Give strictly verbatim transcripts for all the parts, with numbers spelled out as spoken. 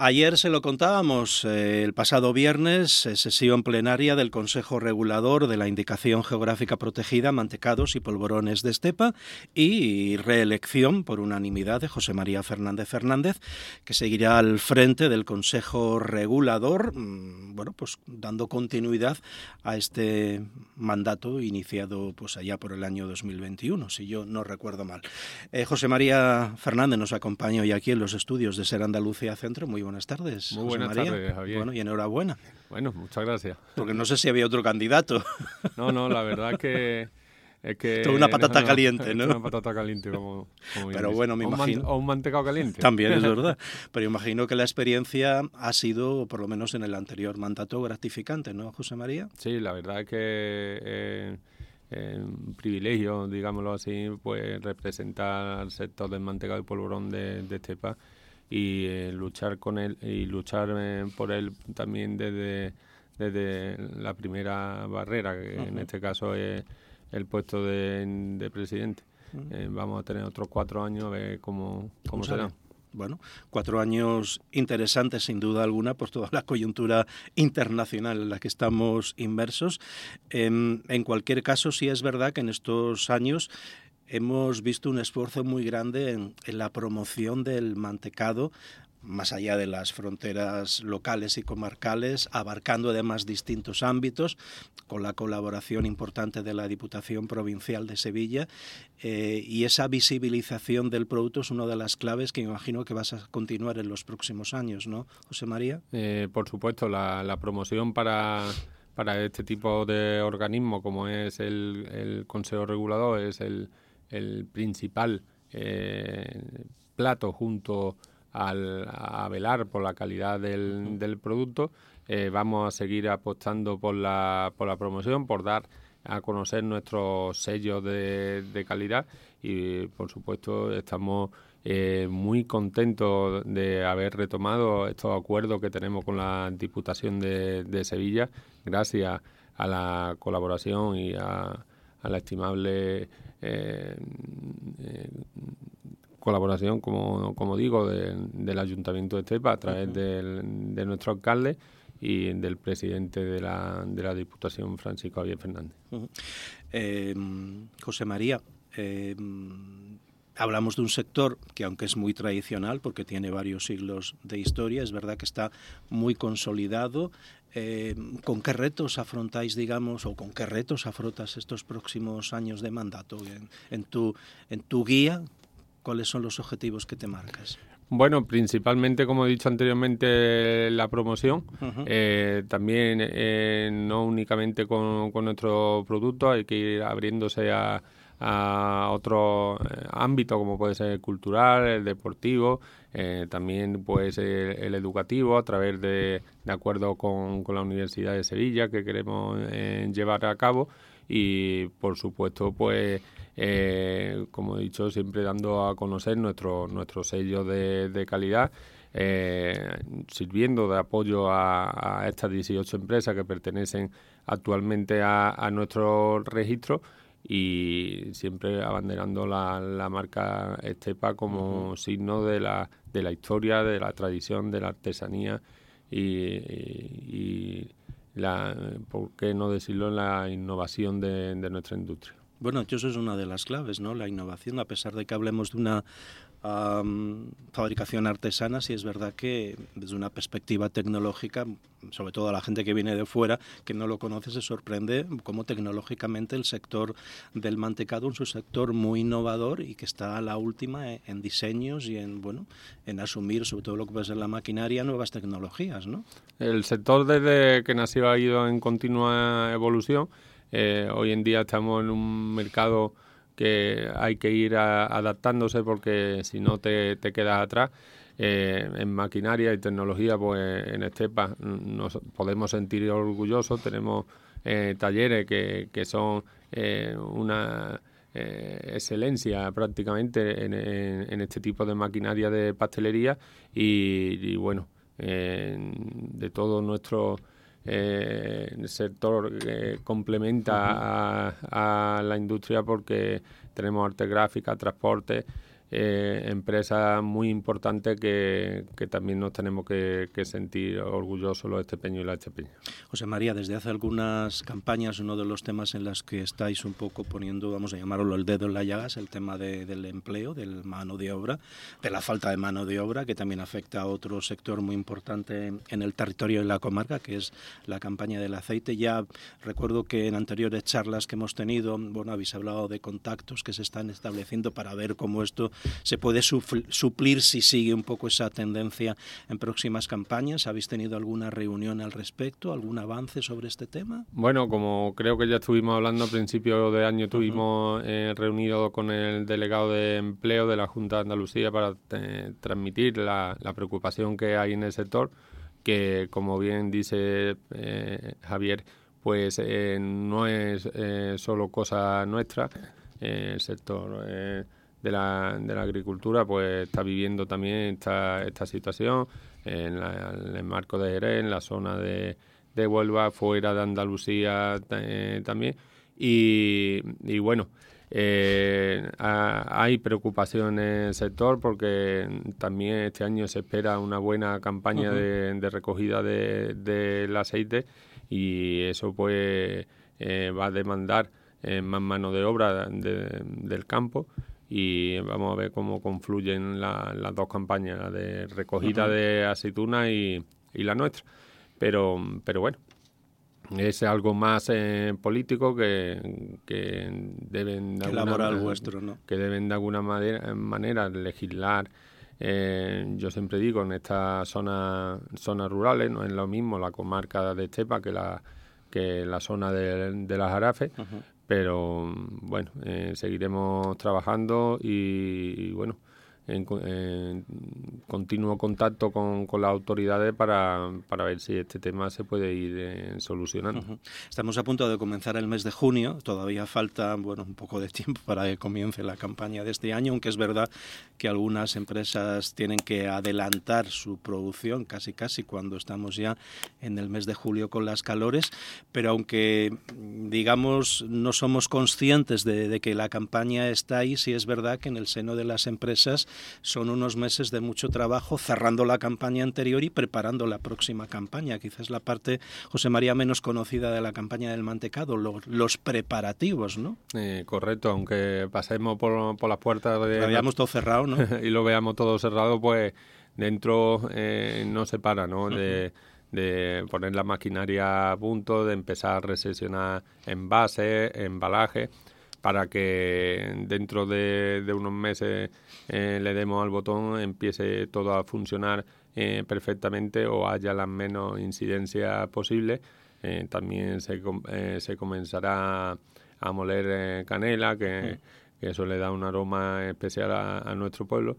Ayer se lo contábamos, eh, el pasado viernes, eh, sesión plenaria del Consejo Regulador de la Indicación Geográfica Protegida, mantecados y polvorones de estepa, y reelección por unanimidad de José María Fernández Fernández, que seguirá al frente del Consejo Regulador, mmm, bueno, pues dando continuidad a este mandato iniciado pues allá por el año dos mil veintiuno, si yo no recuerdo mal. Eh, José María Fernández nos acompaña hoy aquí en los estudios de Ser Andalucía Centro. Muy buenas tardes, Muy José buenas María. tardes, Javier. Bueno, y enhorabuena. Bueno, muchas gracias. Porque no sé si había otro candidato. No, no, la verdad es que... Es que Toda una patata no, no, caliente, ¿no? Una patata caliente, como, como bien Pero dice. bueno, me o imagino... Un man, o un mantecado caliente. También es verdad. Pero imagino que la experiencia ha sido, por lo menos en el anterior mandato, gratificante, ¿no, José María? Sí, la verdad es que eh, eh, un privilegio, digámoslo así, pues representar al sector del mantecado y polvorón de, de Estepa y eh, luchar con él y luchar eh, por él también desde, desde la primera barrera, que uh-huh. en este caso es el puesto de, de presidente. Uh-huh. Eh, vamos a tener otros cuatro años a ver cómo, cómo serán. Bueno, cuatro años interesantes sin duda alguna por toda la coyuntura internacional en la que estamos inmersos. Eh, en cualquier caso, sí es verdad que en estos años hemos visto un esfuerzo muy grande en, en la promoción del mantecado, más allá de las fronteras locales y comarcales, abarcando además distintos ámbitos, con la colaboración importante de la Diputación Provincial de Sevilla, eh, y esa visibilización del producto es una de las claves que imagino que vas a continuar en los próximos años, ¿no, José María? Eh, por supuesto, la, la promoción para... para este tipo de organismo como es el, el Consejo Regulador es el, el principal eh, plato junto al, a velar por la calidad del, del producto. Eh, vamos a seguir apostando por la, por la promoción, por dar a conocer nuestros sellos de, de calidad y, por supuesto, estamos eh, muy contentos de haber retomado estos acuerdos que tenemos con la Diputación de, de Sevilla, gracias a la colaboración y a, a la estimable eh, eh, colaboración, como, como digo, de, del Ayuntamiento de Estepa a través uh-huh. del, de nuestro alcalde y del presidente de la, de la Diputación, Francisco Javier Fernández. Uh-huh. Eh, José María, eh, hablamos de un sector que, aunque es muy tradicional porque tiene varios siglos de historia, es verdad que está muy consolidado. Eh, ¿Con qué retos afrontáis, digamos, o con qué retos afrontas estos próximos años de mandato? En, en, tu, en tu guía, ¿cuáles son los objetivos que te marcas? Bueno, principalmente, como he dicho anteriormente, la promoción. Uh-huh. Eh, también eh, no únicamente con, con nuestro producto, hay que ir abriéndose a, a otro ámbito, como puede ser el cultural, el deportivo, eh, también pues el, el educativo, a través de, de acuerdo con, con la Universidad de Sevilla que queremos eh, llevar a cabo. Y, por supuesto, pues, eh, como he dicho, siempre dando a conocer nuestro, nuestro sello de, de calidad, eh, sirviendo de apoyo a, a estas dieciocho empresas que pertenecen actualmente a, a nuestro registro y siempre abanderando la, la marca Estepa como uh-huh. signo de la, de la historia, de la tradición, de la artesanía y... y, y La, ¿por qué no decirlo?, en la innovación de, de nuestra industria. Bueno, eso es una de las claves, ¿no? La innovación, a pesar de que hablemos de una um, fabricación artesana, sí es verdad que desde una perspectiva tecnológica, sobre todo a la gente que viene de fuera, que no lo conoce, se sorprende cómo tecnológicamente el sector del mantecado es un sector muy innovador y que está a la última en diseños y en, bueno, en asumir, sobre todo lo que puede ser la maquinaria, nuevas tecnologías, ¿no? El sector, desde que nació, ha ido en continua evolución. Eh, hoy en día estamos en un mercado que hay que ir a, adaptándose porque si no te, te quedas atrás. Eh, en maquinaria y tecnología, pues en Estepa nos podemos sentir orgullosos. Tenemos eh, talleres que, que son eh, una eh, excelencia prácticamente en, en, en este tipo de maquinaria de pastelería y, y bueno, eh, de todo nuestro eh, sector eh, complementa uh-huh. a, a la industria porque tenemos arte gráfica, transporte eh, empresas muy importantes que, que también nos tenemos que, que sentir orgullosos los estepeños y las estepeñas. José María, desde hace algunas campañas uno de los temas en los que estáis un poco poniendo, vamos a llamarlo el dedo en la llaga, es el tema de, del empleo, del mano de obra, de la falta de mano de obra, que también afecta a otro sector muy importante en, en el territorio de la comarca, que es la campaña del aceite. Ya recuerdo que en anteriores charlas que hemos tenido, bueno, habéis hablado de contactos que se están estableciendo para ver cómo esto se puede suplir si sigue un poco esa tendencia en próximas campañas. ¿Habéis tenido alguna reunión al respecto, algún avance sobre este tema? Bueno, como creo que ya estuvimos hablando a principios de año, estuvimos uh-huh. eh, reunidos con el delegado de empleo de la Junta de Andalucía para eh, transmitir la, la preocupación que hay en el sector, que como bien dice eh, Javier, pues eh, no es eh, solo cosa nuestra. Eh, el sector eh, de, la, de la agricultura pues está viviendo también esta, esta situación en, la, en el marco de Jerez, en la zona de, de Huelva, fuera de Andalucía eh, también. Y, y bueno, eh, a, hay preocupación en el sector porque también este año se espera una buena campaña uh-huh. de, de recogida de, del aceite, y eso pues eh, va a demandar eh, más mano de obra de, del campo, y vamos a ver cómo confluyen la, las dos campañas, la de recogida uh-huh. de aceituna y, y la nuestra. Pero, pero bueno, es algo más eh, político que, que deben de alguna, laboral vuestro, ¿no? que deben de alguna manera, manera legislar. Eh, yo siempre digo, en estas zonas zonas rurales no es lo mismo la comarca de Estepa que la que la zona de, de las Jarafes, uh-huh. pero bueno, eh, seguiremos trabajando y, y bueno, en, en continuo contacto con, con las autoridades para, para ver si este tema se puede ir eh, solucionando. Uh-huh. Estamos a punto de comenzar el mes de junio, todavía falta bueno un poco de tiempo para que comience la campaña de este año, aunque es verdad que algunas empresas tienen que adelantar su producción casi casi cuando estamos ya en el mes de julio con las calores, pero aunque digamos no somos conscientes de, de que la campaña está ahí, sí es verdad que en el seno de las empresas son unos meses de mucho trabajo cerrando la campaña anterior y preparando la próxima campaña. Quizás la parte, José María, menos conocida de la campaña del mantecado, los, los preparativos, ¿no? Eh, correcto, aunque pasemos por, por las puertas de... Lo veamos todo cerrado, ¿no? y lo veamos todo cerrado, pues dentro eh, no se para, ¿no? De, uh-huh. de poner la maquinaria a punto, de empezar a recepcionar envases, embalajes, para que dentro de, de unos meses eh, le demos al botón, empiece todo a funcionar eh, perfectamente o haya las menos incidencias posibles. Eh, también se, eh, se comenzará a moler eh, canela, que, que eso le da un aroma especial a, a nuestro pueblo.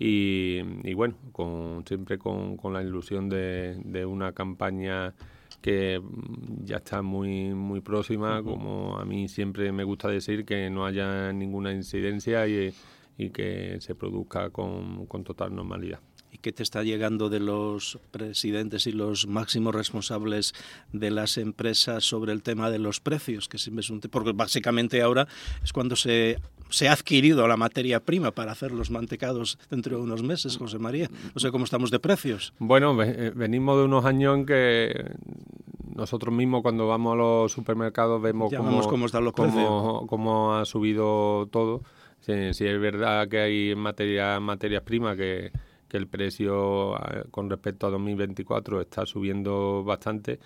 Y, y bueno, con, siempre con, con la ilusión de, de una campaña que ya está muy muy próxima, uh-huh. como a mí siempre me gusta decir, que no haya ninguna incidencia y, y que se produzca con, con total normalidad. ¿Y qué te está llegando de los presidentes y los máximos responsables de las empresas sobre el tema de los precios? Que siempre es un te- porque básicamente ahora es cuando se, se ha adquirido la materia prima para hacer los mantecados dentro de unos meses, José María. No sé cómo estamos de precios. Bueno, venimos de unos años en que nosotros mismos cuando vamos a los supermercados vemos cómo, cómo están los cómo, precios. Cómo ha subido todo. Sí, sí es verdad que hay materia, materias primas que, que el precio con respecto a dos mil veinticuatro está subiendo bastante.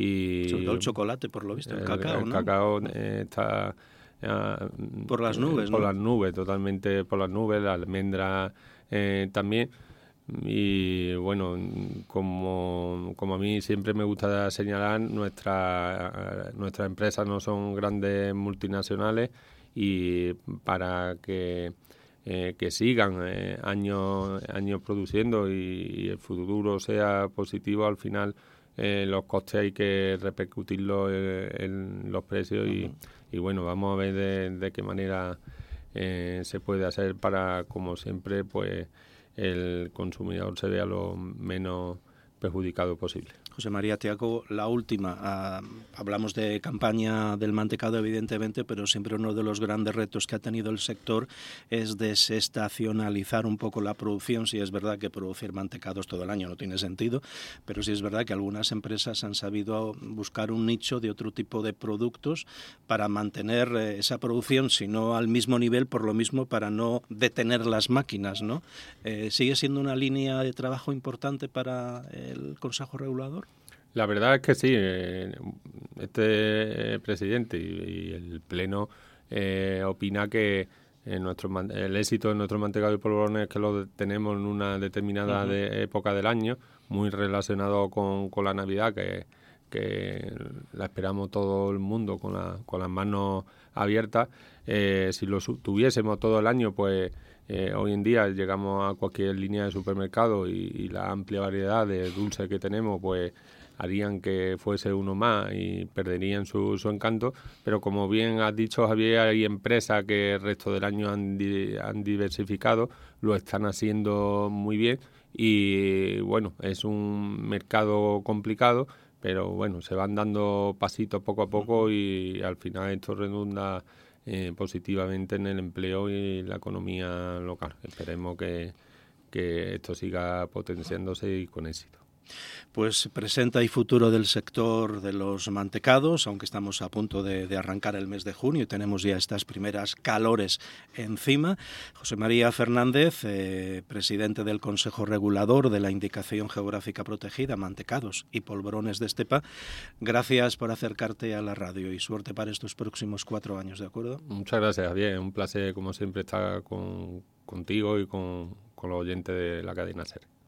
Y sobre todo el chocolate, por lo visto, el, el cacao, el ¿no? cacao eh, está... Uh, por las nubes, eh, Por ¿no? las nubes, totalmente por las nubes, la almendra eh, también. Y bueno, como, como a mí siempre me gusta señalar, nuestra, nuestras empresas no son grandes multinacionales, y para que, eh, que sigan eh, años, años produciendo y, y el futuro sea positivo, al final eh, los costes hay que repercutirlos en, en los precios. Uh-huh. y, y bueno, vamos a ver de, de qué manera eh, se puede hacer para, como siempre, pues el consumidor se vea lo menos perjudicado posible. José María, te hago la última. Ah, hablamos de campaña del mantecado, evidentemente, pero siempre uno de los grandes retos que ha tenido el sector es desestacionalizar un poco la producción. Sí es verdad que producir mantecados todo el año no tiene sentido, pero sí es verdad que algunas empresas han sabido buscar un nicho de otro tipo de productos para mantener eh, esa producción, si no al mismo nivel, por lo mismo para no detener las máquinas, ¿no? Eh, ¿Sigue siendo una línea de trabajo importante para el Consejo Regulador? La verdad es que sí. Eh, este presidente y, y el Pleno eh, opina que eh, nuestro, el éxito de nuestro mantecado y polvorones es que lo tenemos en una determinada uh-huh. de, época del año, muy relacionado con, con la Navidad, que, que la esperamos todo el mundo con, la, con las manos abiertas. Eh, si lo tuviésemos todo el año, pues eh, hoy en día llegamos a cualquier línea de supermercado y, y la amplia variedad de dulces que tenemos, pues harían que fuese uno más y perderían su, su encanto, pero como bien has dicho, Javier, hay empresas que el resto del año han, di, han diversificado, lo están haciendo muy bien y bueno, es un mercado complicado, pero bueno, se van dando pasitos poco a poco y al final esto redunda eh, positivamente en el empleo y la economía local. Esperemos que, que esto siga potenciándose y con éxito. Pues presente y futuro del sector de los mantecados, aunque estamos a punto de, de arrancar el mes de junio y tenemos ya estas primeras calores encima. José María Fernández, eh, presidente del Consejo Regulador de la Indicación Geográfica Protegida, Mantecados y Polvorones de Estepa, gracias por acercarte a la radio y suerte para estos próximos cuatro años, ¿de acuerdo? Muchas gracias, Javier. Un placer, como siempre, estar con, contigo y con, con los oyentes de la cadena SER.